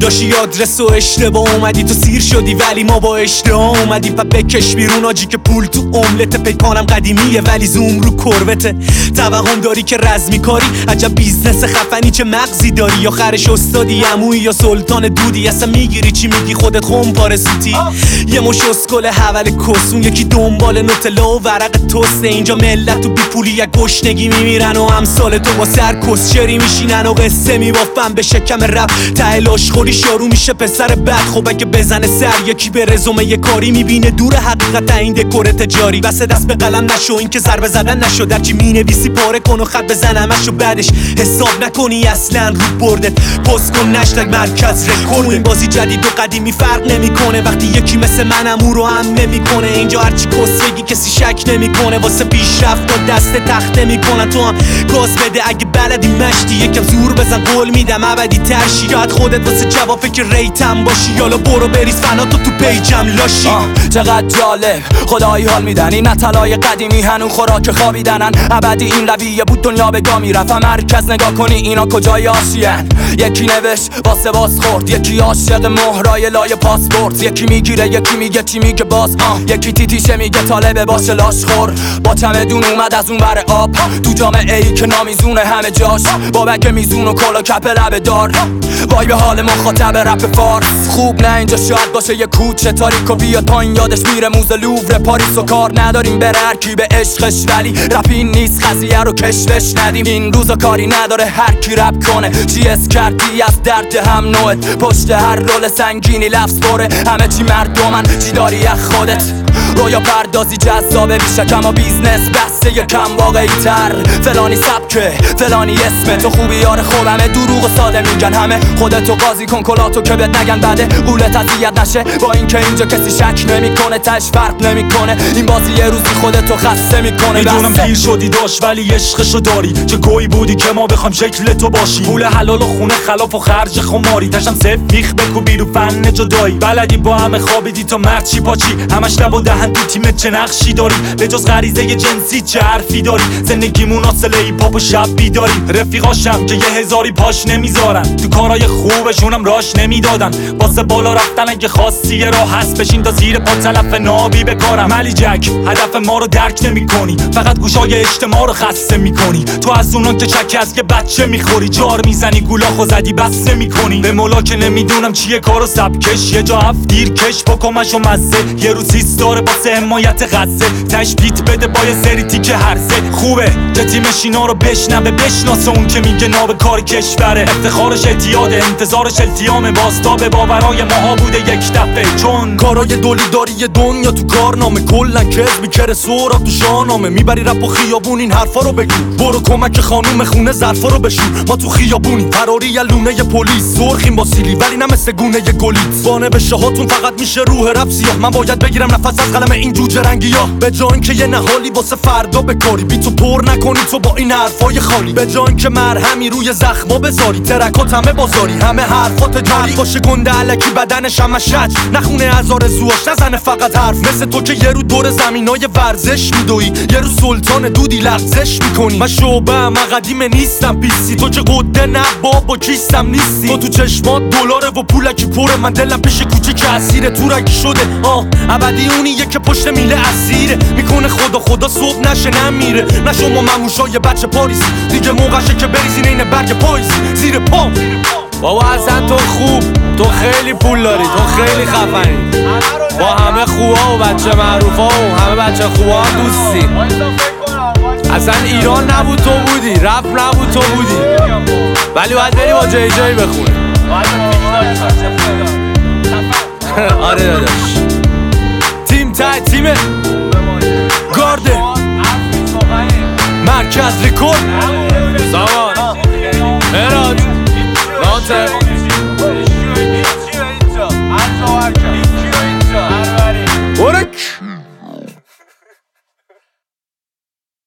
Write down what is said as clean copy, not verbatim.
داشتی آدرس و اشتباه اومدی تو سیر شدی ولی ما با اشتباه اومدی بکش بیرون آجی که پول تو املت پیکانم قدیمیه ولی زوم رو کروته توهم داری که رزمی کاری عجب بیزنس خفنی چه مغزی داری آخرش استادی عمویی یا سلطان دودی اصلا میگیری چی میگی خودت خمپاره سوتی یه مش اسکل حول کسون یکی دنبال نوتلا و ورق توست اینجا ملت تو بی پولی یک گشنگی میمیرن و امثال تو با سر کسچری میشینن و قصه میبافن به شکم رپ ته لاشخوری شارو میشه پسر بد خب اگه بزنه سر یکی به رزومه یه کاری میبینه دور حقیقت این دکور تجاری بس دست به قلم نشو این که ضربه زدن نشو در چی مینویسی پاره کن و خط بزن همشو بعدش حساب نکنی اصلا رو بردت پست کن نشتگ مرکز رکورد این بازی جدید و قدیمی فرق نمیکنه وقتی یکی مثل منم او رو هم نمیکنه اینجا هرچی کس بگی کسی شک نمیکنه واسه پیشرفت و دست تخت نمیکنن تو هم گاز بده اگه بلدی مشتی یکم زور بزن قول میدم ابدی ترشی یاد خودت واسه جواب فکر ریتم باشی یالا برو بریز فنا تو پیجم لاشی چقدر جالب خدایی حال میدن این نتلای قدیمی هنو خوراک خوابیدنن ابدی این رویه بود دنیا به گا میرفت مرکز نگاه کنی اینا کجای آشین یکی نوشت واسه باز خورد یکی عاشق مهرای لای پاسپورت یکی میگیره یکی میگه چی میگه باز یکی تیتیشه میگه طالبه باشه لاش خور با چمدون اومد از اون بر آب تو جامعه ای که نامیزونه همه جاش بابک میزون و کلا کپ لبه دار وای به حال مخاطب رپ فارس خوب نه اینجا شاید باشه یه کوچه تاریک و بیا تا این یادش میره موزه لوور پاریس و کار نداریم بره هر کی به عشقش ولی رپ این نیست قضیه رو کشفش ندیم این روزا کاری نداره هر کی رپ کنه چی اس کردی از درد هم نوعت پشت هر رول سنگینی لفظ بره همه چی مردمن چی داری از خودت رویا پردازی جذابه میشه کما بیزنس بسته یه کم واقعی تر فلانی سبکه فلانی اسمه تو خوبی یار خوبمه دروغ و ساده میگن همه خودتو قاضی کن کلاتو که بهت نگن بده قولت اذیت نشه با اینکه اینجا کسی شک نمیکنه تاش فرق نمیکنه این بازی یه روزی خودتو خسته میکنه میدونم دیر شدی داشت ولی عشقشو داری چه گویی بودی که ما بخوام شکل تو باشی پول حلال و خونه خلاف و خرج خماری تاشم صفر میخ بکو بیرو فن جدایی بلدی با همه خوابیدی تا مرد چی پاچی همش لب و دهن تو تیمت چه نقشی داری به جز غریزه جنسی چه حرفی داری زندگیمون اصله ای پاپ و شب بیداری رفیقاشم که یه هزاری پاش نمیذارن تو کارهای خوبشونم راش نمیدادن واسه بالا رفتن اگه خواستی یه راه هست بشین تا زیر پا تلف نابی بکارم علی جک هدف ما رو درک نمیکنی فقط گوشای اجتماع رو خسته میکنی تو از اونا که چک از که بچه میخوری جار میزنی گولاخو زدی بسته میکنی به مولا که نمیدونم چیه کارو سبکش یه جا هفت دیر کش بکمش و مزه یه روز داره واسه حمایت غزه تشبیت بده با یه سری تیکه هرزه خوبه که تیمش اینا رو بشناسه اون که میگه ناب کار کشوره افتخارش اعتیاده انتظارش التیام باستابه باورای ماها بوده یک دفعه چون کارای دولی داری یه دنیا تو کارنامه کلن کز میکره سورا تو شاهنامه میبری رپ و خیابون این حرفا رو بگو برو کمک خانوم خونه ظرفا رو بشور ما تو خیابونی فراری یه لونه ی پلیس سرخیم با سیلی ولی نه مثل گونه ی گلیت بانه به شهاتون فقط میشه روح رپ سیاه من باید بگیرم نفس از قلم این جوجه رنگی ها به جای اینکه یه نهالی واسه فردا بکاری بی تو پر نکنی تو با این حرفای خالی به جای اینکه مرهمی روی زخما بذاری ترکات همه بازاری همه حرفات جاری باشه گنده الکی بدنش همه شج نخونه از آرزوهاش نزنه فقط حرف مثل تو که یه رو دور زمینای ورزش میدوی یه رو سلطان دودی لغزش میکنی من شعبه من قدیم نیستم پیسی تو که قده نه بابا کیستم نیستی تو چشمات دلاره و پولکی پره من دلم پیش کوچه که اسیر تو رگی شده ابدی اونیه که پشت میله اسیره میکنه خدا صبح نشه نمیره نه شما مموشای بچه پاریسی دیگه موقعشه که بریزین این برگ پاییسی زیر پا بابا اصلا تو خوب تو خیلی پول داری تو خیلی خفنی با همه خوبا و بچه معروفا و همه بچه خوبا دوستی اصلا ایران نبود تو بودی رپ نبود تو بودی ولی باید بری با جی جی بخونی آره داداش تیم گارده مرکز ریکورد سامان مراج ناطق